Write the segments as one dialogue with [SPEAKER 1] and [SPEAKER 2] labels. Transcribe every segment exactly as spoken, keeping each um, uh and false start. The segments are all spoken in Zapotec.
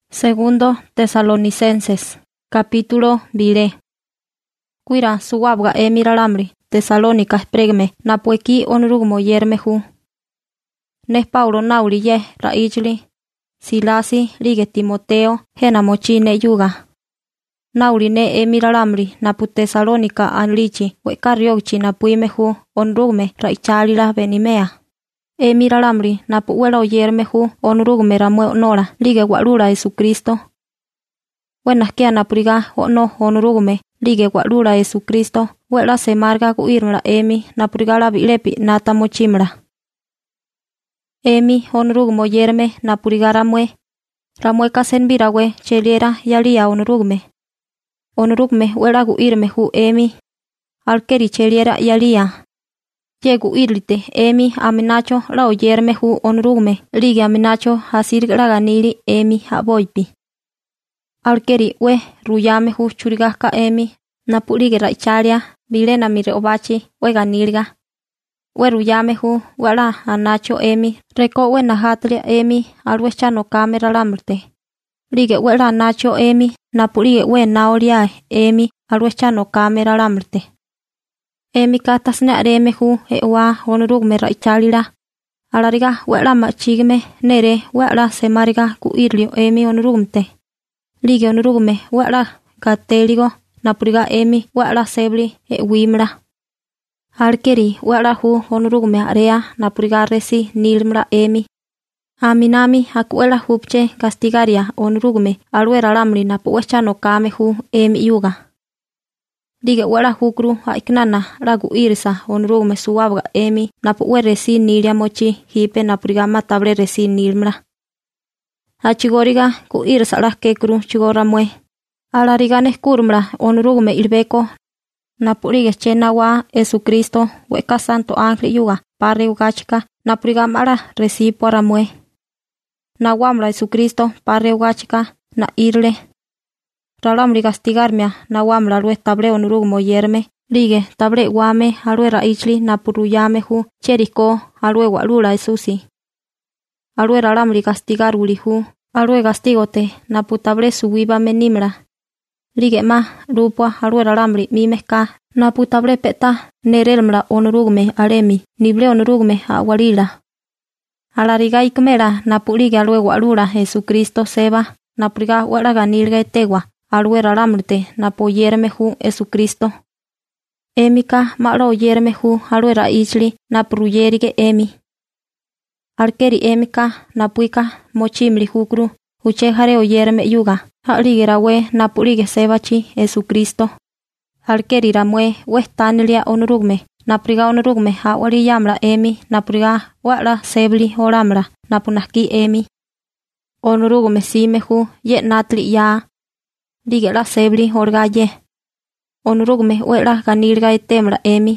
[SPEAKER 1] Segundo Tesalonicenses, capítulo vile. Cuira suwabga emiralamri, Tesalónica espregme, napueki onrugmo yermehu. Nes Paulo nauri ye raichli, Silasi lige Timoteo, hena mochine yuga. Nauri ne emiralamri, napu Tesalónica anlichi, wekarriogchi napuimehu, onrugme raichalila benimea. Emiralamri napu wela oyermehu onrugme ramue onora lige walura Jesucristo. Buenas que anapriga ono onrugme lige walura Jesucristo wela se marga guirmra emi napriga la bilepi nata mochimra. Emi onrugmo yerme napriga ramue ramue kasenbirawe cheliera yalia onrugme. Onrugme wela guirme hu emi alkeri cheliera yalia. Yegu irlite emi aminacho la oyerme hu onrugme lige aminacho hasir raganiri emi haboipi. Alkeri we ruyame hu churigaska emi napulige raichalia bilena mire obachi we ganirga. We ruyame hu wala anacho emi reko we nahatlia emi alwecha no kamera lamrte. Lige wela anacho emi napulige we naolia emi alwecha no kamera lamrte. Emi katasne aremehu ewa onrugme raichalila. Alariga wela machigme nere wela semariga kuirlio emi onrugmte. Lige onrugme wela gateligo napuriga emi wela sebli e wimra. Alkeri wela hu onrugme area napuriga resi nilmra emi. Aminami hakuela hupche castigaria onrugme alwera lamri napuwecha no kamehu emi yuga. Lige wala hukru haiknana lagu irsa onrugme suwabga emi napu we resi nilia mochi hipe napurigama table resi nilmra. Hachigoriga ku irsa la kekru chigoramue. Alarigane kurmra onrugme ilbeko napurige chenawa Jesucristo weka santo ángel yuga parre ugachika napurigama la resi poramue. Nawamra Jesucristo parre ugachika na irle. Ralamri castigarmia na wamla alwe table onrugmo yerme, lige table wame alwe raichli napuruyame hu cheriko alwe walula Jesusi. Alwe ralamri castigar ulihu, alwe castigote naputable suwiba menimra. Lige ma rupua alwe ralamri mimeska naputable peta nerelmra onrugme alemi nible onrugme awalila. Alariga ikmera napulige alwe walula Jesucristo seba napuriga wala ganilga etegua. Alwe ralamrte napoyerme hu Jesucristo. Emika malo oyerme hu alwe raichli napruyerige emi. Alkeri emika napuika mochimli hukru uchejare oyerme yuga. Aligera we napulige sebachi Jesucristo. Alkeri ramue westanilia onrugme napriga onrugme hawali yamra emi napriga wala sebli oramra napunaski emi. Onrugme sime hu ye natli ya. Lige la sebli orgaye. Onrugme wela ganilga etemra emi.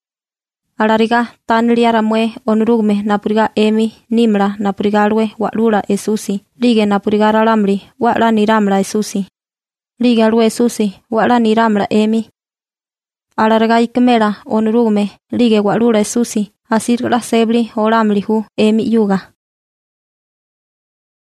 [SPEAKER 1] Alariga tanlia ramue onrugme napuriga emi nimra napurigalwe walura Jesusi. Lige napuriga ralamri wala niramra Jesusi. Lige alwe Jesusi wala niramra emi. Alariga ikmera onrugme lige walura Jesusi. Asir la sebli oramri hu emi yuga.